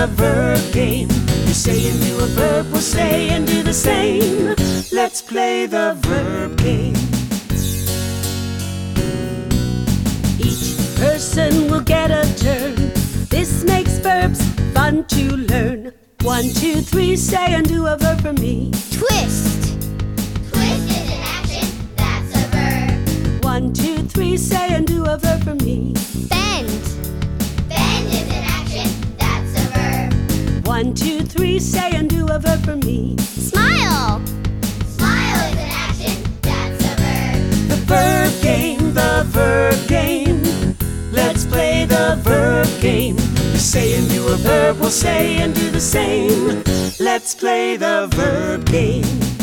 the verb game. You say and do a verb, we'll say and do the same. Let's play the verb game. Each person will get a turn. This makes verbs fun to learn. 1, 2, 3, say and do a verb for me. Twist. Twist is an action, that's a verb. 1, 2, 3, say and do a verb for me. Bend. Bend is an action, that's a verb. 1, 2, 3, say and do a verb for me. Smile. Smile is an action, that's a verb. The verb game, the verb game. Let's play the verb game. You say and do a verb, we'll say and do the same. Let's play the verb game.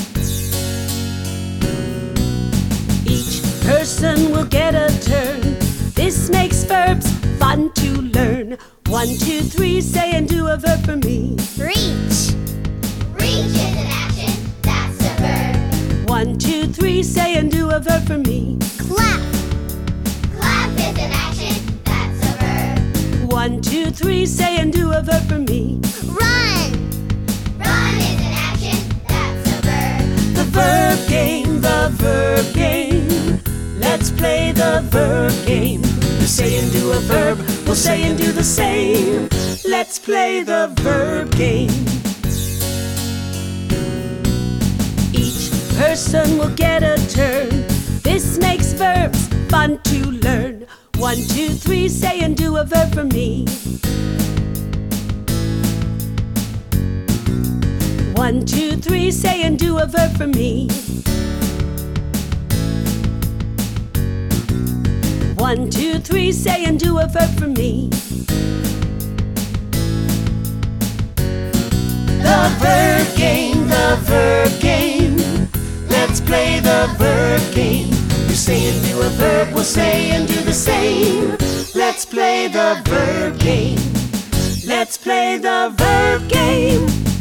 Each person will get a turn. This makes verbs fun to learn. 1, 2, 3, say and do a verb for me. Reach. Reach is an action, that's a verb. 1, 2, 3, say and do a verb for me. Clap. Clap is an action, that's a verb. 1, 2, 3, say and do a verb for me. Run. Run is an action, that's a verb. The verb game, the verb game. Let's play the verb game. You say and do a verb, we'll say and do the same. Let's play the verb game. Each person will get a turn. This makes verbs fun to learn. 1, 2, 3, say and do a verb for me. 1, 2, 3, say and do a verb for me. 1, 2, 3, say and do a verb for me. The verb game, the verb game. Let's play the verb game. You say and do a verb, we'll say and do the same. Let's play the verb game. Let's play the verb game.